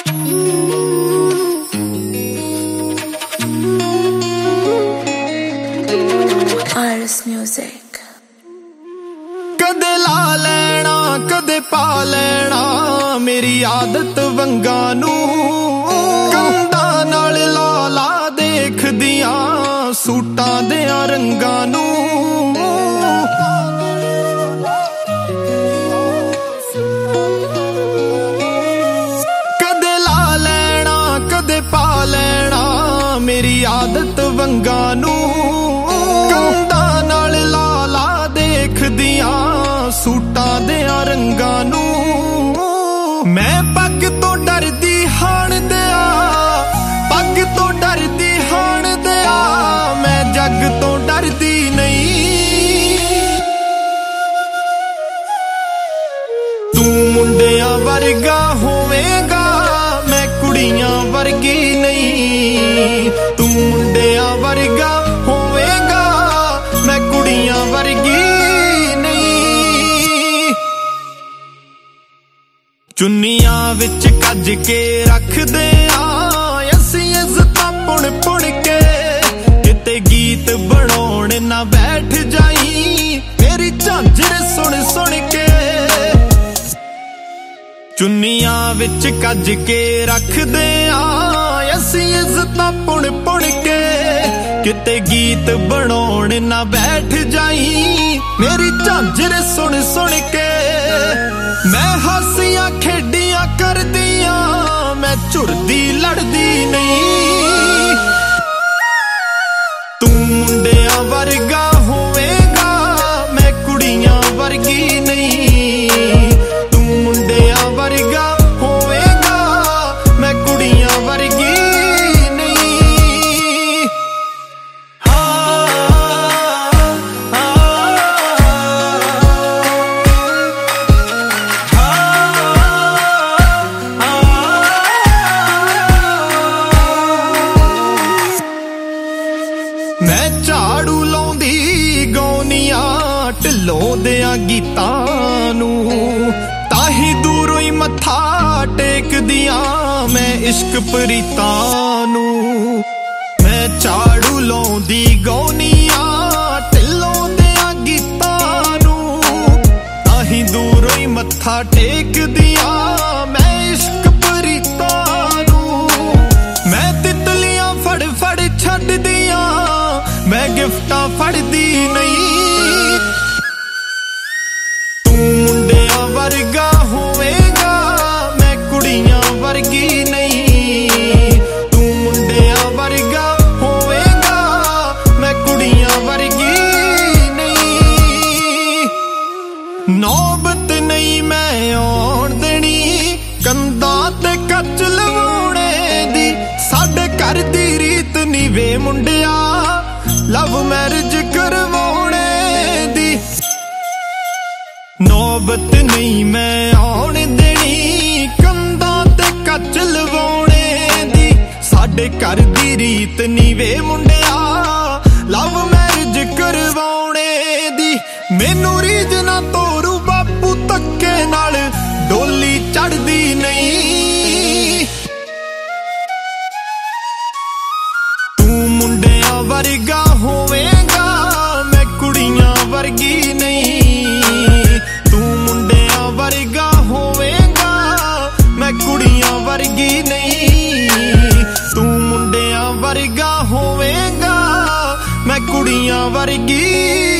Iris Music। कदे ला लेना कदे पा लेना मेरी आदत वंगा नू कंधां नाल ला ला देखदियां सूटां देयां रंगां नू कदे ला लेना कदे पा लेना मेरी आदत वंगा नू देखदियां सूटां देयां रंगां नू मैं पग तो डरदी हाण दिया पग तो डरदी हाण दिया मैं जग तो डरदी नहीं तू मुंडियां वर्गा होवेगा मैं कुड़ियां वर्गी नहीं तू मुंडियां वर्गा होवेगा मैं कुड़ियां वर्गी चुन्नियां विच कज के रखदे असीं इज्जतां पुण पुण के किते गीत बनाउण ना बैठ जाई मेरी झांझर सुन सुन के चुन्नियां विच कज के रखदे असीं इज्जतां पुण पुण के किते गीत बनाउण ना बैठ जाई मेरी झांझर सुन सुन के मैं हासियां खेडियां करदियां मैं झुरदी लड़दी नहीं तू मुंडियां वर्गा होवेगा मैं कुड़ियां वर्गी नहीं तू मुंडियां वर्गा होवेगा मैं कुड़ियां वर्गी मैं झाड़ू लाउंदी गौनियां ढिल्लों देयां गीतां नू ताही दूरों ही मत्था टेकदियां मैं इश्क प्रीतां नू मैं झाड़ू लाउंदी गौनियां ढिल्लों देयां गीतां नू ताही दूरों ही मत्था टेकदियां मैं इश्क प्रीतां नू मैं तितलियां फड़ फड़ छड्डदियां मैं गिफ्टां फड़दी नहीं तू मुंडियां वर्गा होवेगा मैं कुड़ियां वर्गी नहीं तू मुंडियां वर्गा होवेगा मैं कुड़ियां वर्गी नहीं नौबत नहीं मैं आउण देनी कंधां ते कच लवाउणे दी साडे घर दी रीत नी वे मुंडिया लव मैरिज करवाने दी नौबत नहीं मैं आउण देनी कंधां ते कच लवाउने दी साडे घर दी रीत नी वे मुंडिया लव मैरिज करवाउने दी मैनू रीज ना तोरू बापू धक्के नाल डोली चढ़दी नहीं तू मुंडियां वर्गा होवेगा मैं कुड़ियां वर्गी नहीं तू मुंडियां वर्गा होवेगा मैं कुड़ियां वर्गी नहीं तू मुंडियां वर्गा होवेगा मैं कुड़ियां वर्गी